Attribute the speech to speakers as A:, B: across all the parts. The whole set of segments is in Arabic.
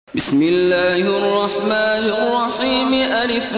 A: بسم الله الرحمن الرحيم ألف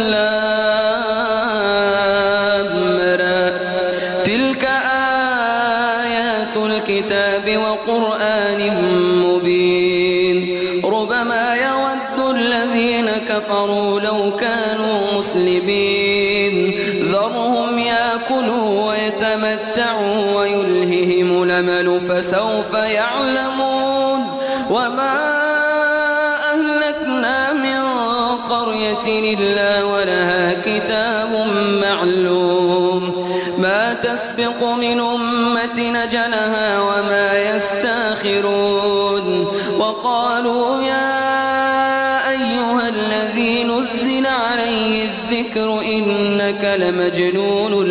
A: لام را تلك آيات الكتاب وقرآن مبين ربما يود الذين كفروا لو كانوا مسلمين ذرهم يأكلوا ويتمتعوا ويلههم الأمل فسوف يعلمون وما أهلكنا من قرية إلا ولها كتاب معلوم ما تسبق من أمة أجلها وما يستاخرون وقالوا يا أيها الذي نزل عليه الذكر إنك لمجنون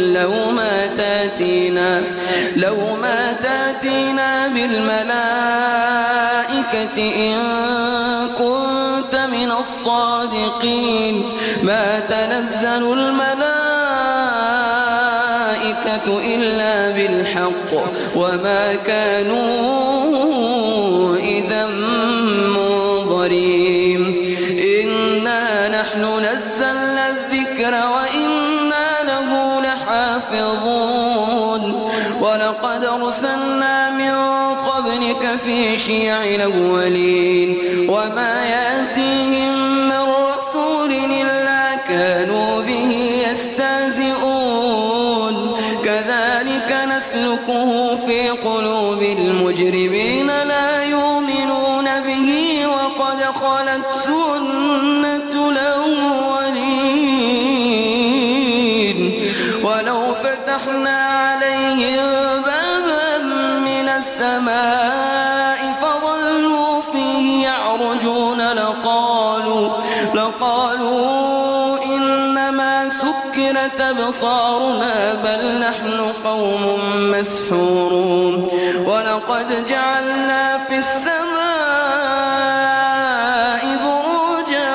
A: لو ما تاتينا بالملائكة إن كنت من الصادقين ما تنزل الملائكة إلا بالحق وما كانوا إذا منظرين إنا نحن نزلنا الذكر وإنا له لحافظون ولقد أرسلنا من قبلك في شيع الأولين وما يأتيهم من رسول إلا كانوا به يستهزئون كذلك نسلكه في قلوب المجرمين لا يؤمنون به وقد خلت سنة الأولين ولو فتحنا عليهم بابا من السماء فظلوا فيه يعرجون لقالوا إنما سكرت أبصارنا بل نحن قوم مسحورون ولقد جعلنا في السماء بروجا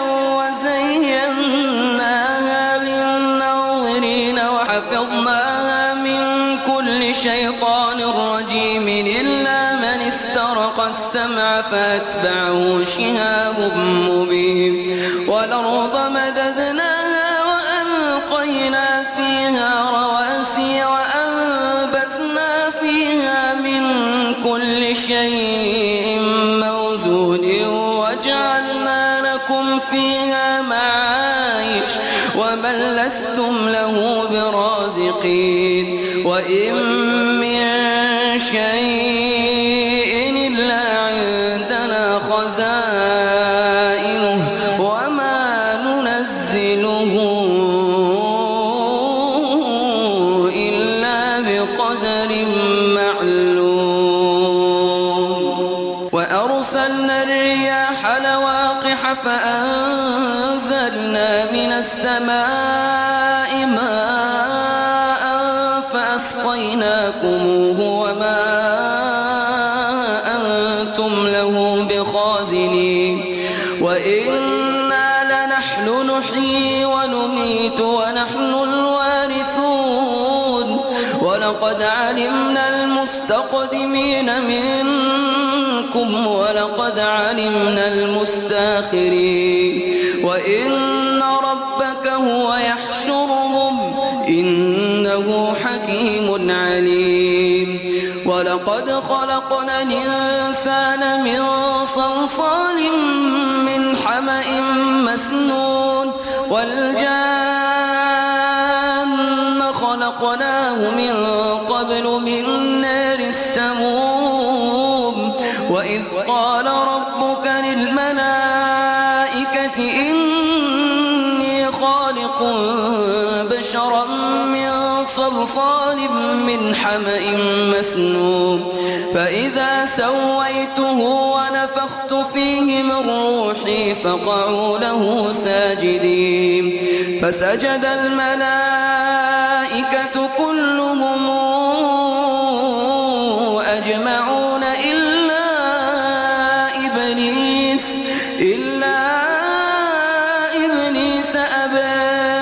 A: وزيناها للناظرين وحفظناها من كل شيطان رجيم إلا من استرق السمع فأتبعه شهاب مبين والأرض مددناها وألقينا فيها رواسي وأنبتنا فيها من كل شيء موزون وجعلنا لكم فيها معايش ومن لستم له برازقين وإن من شيء إلا عندنا خزائنه وما ننزله إلا بقدر معلوم وأرسلنا الرياح لواقح فأنزلنا من السماء ماء فأسقيناكموه وما أنتم له بخازنين وإنا لنحن نحيي ونميت ونحن الوارثون ولقد علمنا المستقدمين منكم ولقد علمنا المستاخرين وإن ربك هو يحشرهم إنه حكيم عليم ولقد خلقنا الإنسان من صلصال من حمأ مسنون والجان خلقناه من قبل من نار السموم وإذ قال ربك للملائكة إني خالق بشرا من صلصال من حمأ مسنون فإذا سويته ونفخت فيه من روحي فقعوا له ساجدين فسجد الملائكة كلهم أجمعون إلا إبليس أبى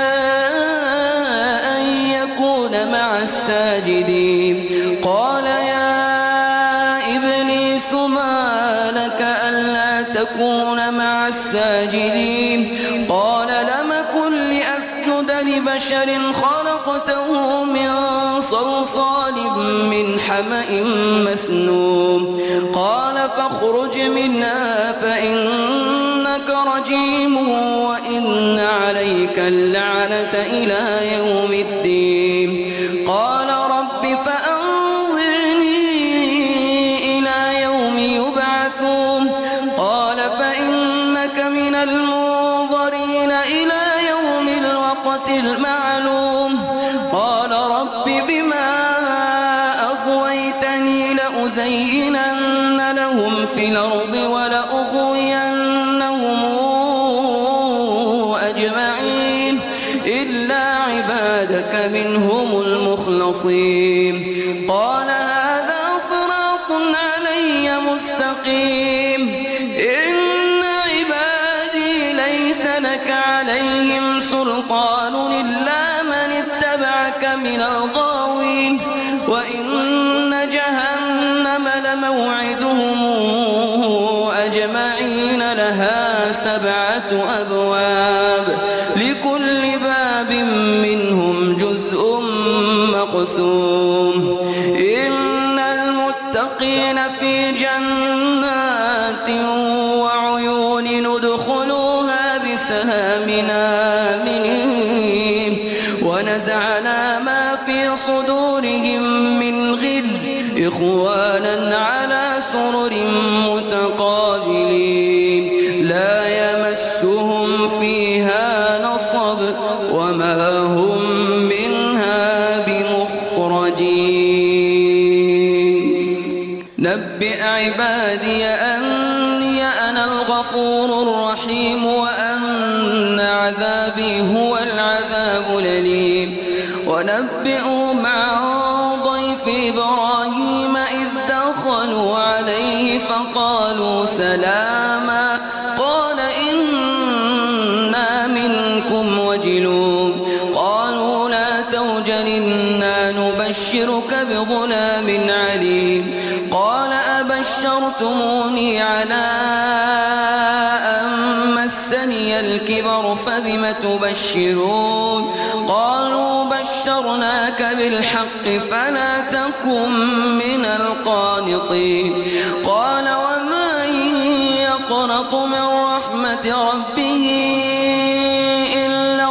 A: أن يكون مع الساجدين قال يا إبليس ما لك ألا تكون مع مع الساجدين قال لم كن لأسجد لبشر خلقته من صلصال من حمأ مسنون قال فاخرج منها فإنك رجيم وإن عليك اللعنة إلى يوم الدين قال رب فأنظرني إلى يوم يبعثون قال فإنك من المنظرين إلى يوم الوقت المعلوم قال رب بما أغويتني لأزينن لهم في الأرض ولأغوينهم أجمعين إلا عبادك منهم المخلصين قال هذا صراط علي مستقيم إن عبادي ليس لك عليهم سلطان إلا من اتبعك من الغاوين وإن جهنم لموعدهم أجمعين لها 7 أبواب لكل باب منهم جزء مقسوم إن المتقين في جنات وعيون ندخلوها بسلام آمنين ونزعنا ما في صدورهم من غل إخوانا على سرر متقابلين لا يمسهم فيها نصب وما هم منها بمخرجين نبئ عبادي أني أنا الغفور الرحيم وأن عذابي هو العذاب الأليم ونبئهم عن ضيف إبراهيم إذ دخلوا عليه فقالوا سلاما قال إنا منكم وجلون قالوا لا توجل إنا نبشرك بغلام عليم قال أبشرتموني على أن مسني الكبر فبم تبشرون قالوا بشرناك بالحق فلا تكن من القانطين قال ومن يقنط من رحمة ربه إلا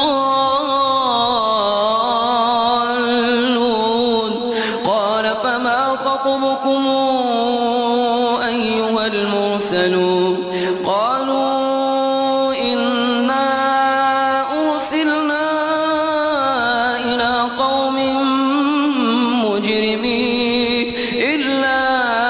A: الضالون قال فما خطبكم أيها المرسلون قالوا إنا أرسلنا إلى قوم مجرمين إلا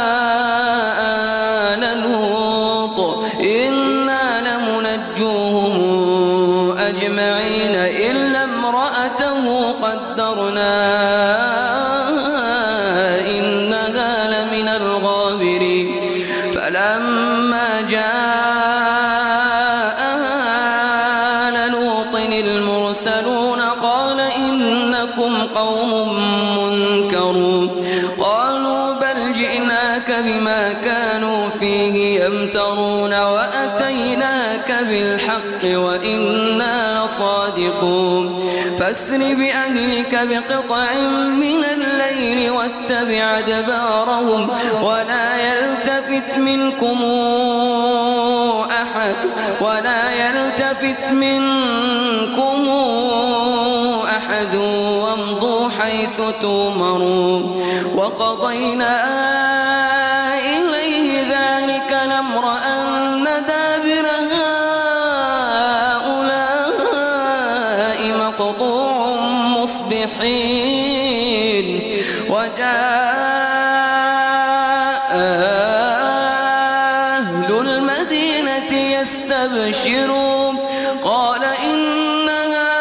A: آل لوط إنا لمنجوهم أجمعين إلا امرأته قدرنا إنها لمن الغابرين فلما جاء آل لوط المرسلون قال إنكم قوم منكرون قالوا بل جئناك بما كانوا فيه يمترون وأتيناك بالحق وإنا لصادقون فاسر بأهلك بقطع من الليل واتبع أدبارهم ولا يلتفت منكم أحد وامضوا حيث تؤمرون وقضينا إليه ذلك الأمر أن دابر هؤلاء مقطوع مصبحين وجاء أهل المدينة يستبشرون قال إن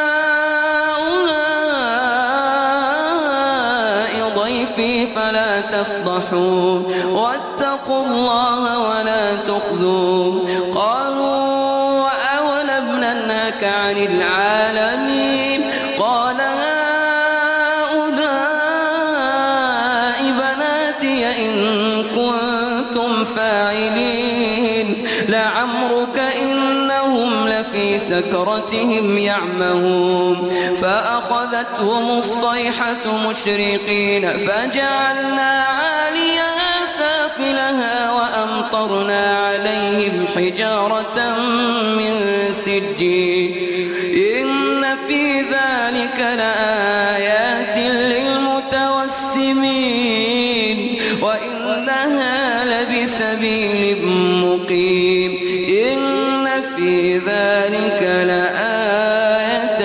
A: هؤلاء ضيفي فلا تفضحون واتقوا الله ولا تخزون قالوا أولم ننهك عن العالمين قال هؤلاء بناتي إن كنتم فاعلين لعمرك في سكرتهم يعمهون فأخذتهم الصيحة مشرقين فجعلنا عاليها سافلها وأمطرنا عليهم حجارة من سجيل إن في ذلك لآيات للمتوسمين وإنها لبسبيل مقيم إن في ذلك لآية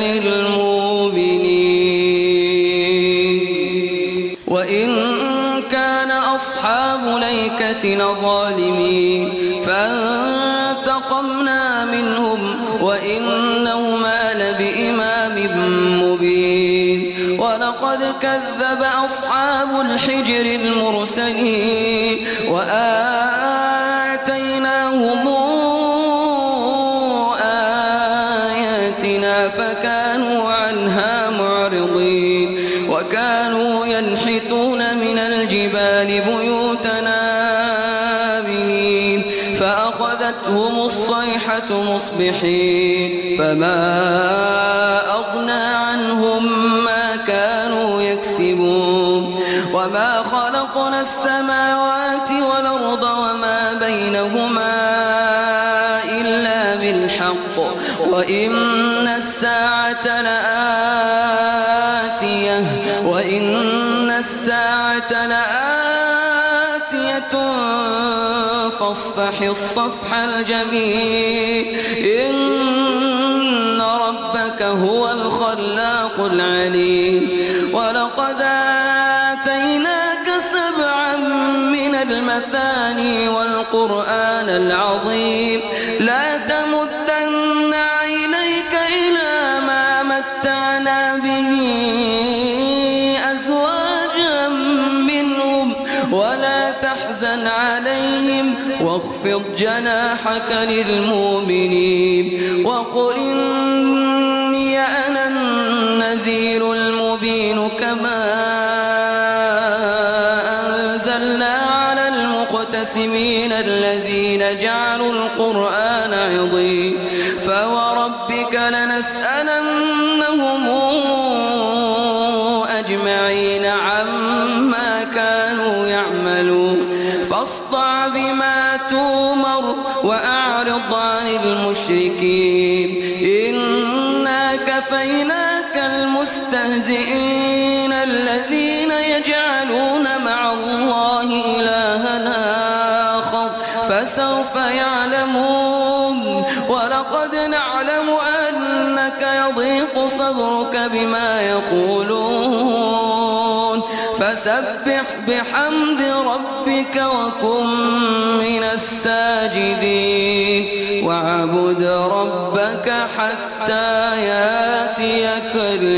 A: للمؤمنين وإن كان أصحاب الأيكة لظالمين فانتقمنا منهم وإنهما لبإمام مبين ولقد كذب أصحاب الحجر المرسلين وآتيناهم آياتنا فكانوا عنها معرضين وكانوا ينحتون من الجبال بيوتنا آمنين فأخذتهم الصيحة مصبحين فما أغنى عنهم ما كانوا يكسبون وما خلقنا السماوات والأرض وما بينهما إلا بالحق وإن الساعة لآتية فاصفح الصفح الجميل إن ربك هو الخلاق العليم ولقد آتيناك 7 من المثاني والقرآن العظيم لا تمدن عينيك إلى ما متعنا به أزواجا منهم ولا تحزن عليهم واخفض جناحك للمؤمنين وقل إني أنا النذير المبين كما أنزلنا على المقتسمين الذين جعلوا القرآن عضين فوربك لنسألنهم أجمعين عما كانوا يعملون فاصدع بما تؤمر وأعرض عن المشركين إنا كفيناك المستهزئين الذين يجعلون مع الله إلها آخر فسوف يعلمون ولقد نعلم أنك يضيق صدرك بما يقولون فسبح بحمد ربك وكن من الساجدين واعبد ربك حتى ياتيك